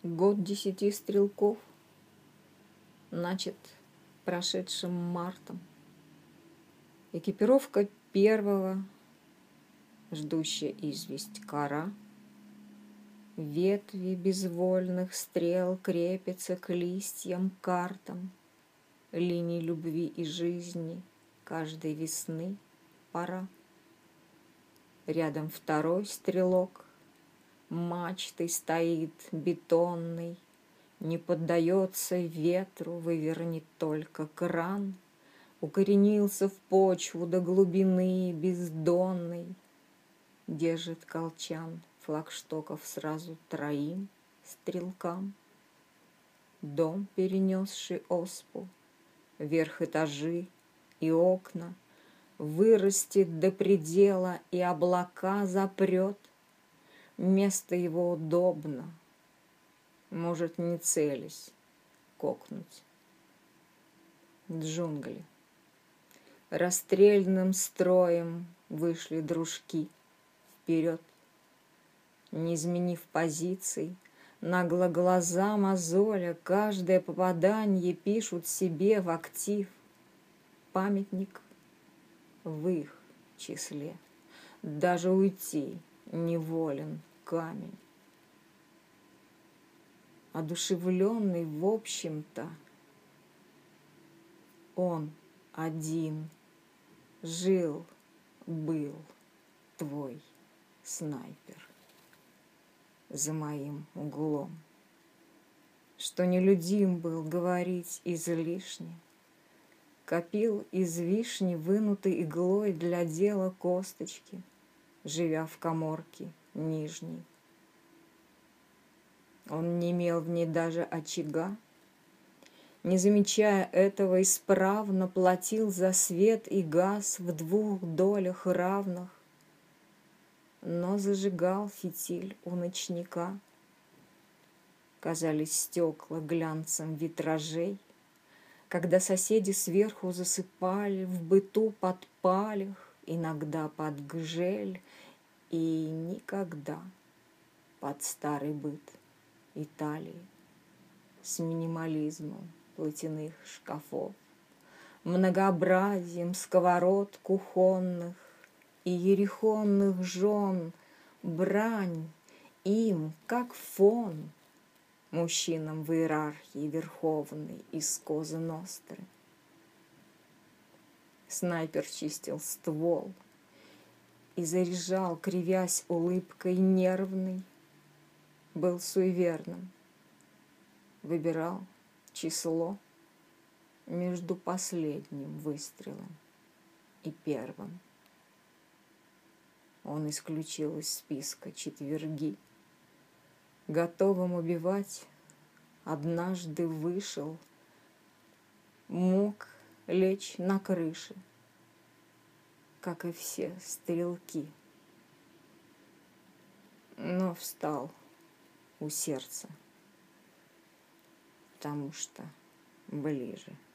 Год 10 стрелков начат прошедшим мартом. Экипировка первого, ждущая известь кора, ветви безвольных стрел крепятся к листьям картам, линий любви и жизни каждой весны пора. Рядом второй стрелок мачтой стоит бетонный, не поддается ветру, вывернет только кран, укоренился в почву до глубины бездонной, держит колчан флагштоков сразу троим стрелкам. Дом, перенесший оспу, верх этажи и окна, вырастет до предела и облака запрет. Место его удобно, может, не целясь, кокнуть. Джунгли. Расстрельным строем вышли дружки вперед, не изменив позиций, нагло глаза мозоля, каждое попадание пишут себе в актив. Памятник в их числе, даже уйти неволен камень. Одушевленный, в общем-то, он один жил, был твой снайпер за моим углом, что нелюдим был говорить излишне, копил из вишни вынутой иглой для дела косточки, живя в каморке нижней. Он не имел в ней даже очага, не замечая этого, исправно платил за свет и газ в 2 долях равных, но зажигал фитиль у ночника. Казались стекла глянцем витражей, когда соседи сверху засыпали в быту под палех, иногда под гжель и никогда под старый быт Италии с минимализмом платяных шкафов, многообразием сковород кухонных и ерехонных жен, брань им, как фон, мужчинам в иерархии верховной из Козы Ностры. Снайпер чистил ствол и заряжал, кривясь улыбкой нервной, был суеверным, выбирал число между последним выстрелом и первым. Он исключил из списка четверги. Готовым убивать однажды вышел, мог лечь на крыше, как и все стрелки, но встал у сердца, потому что ближе.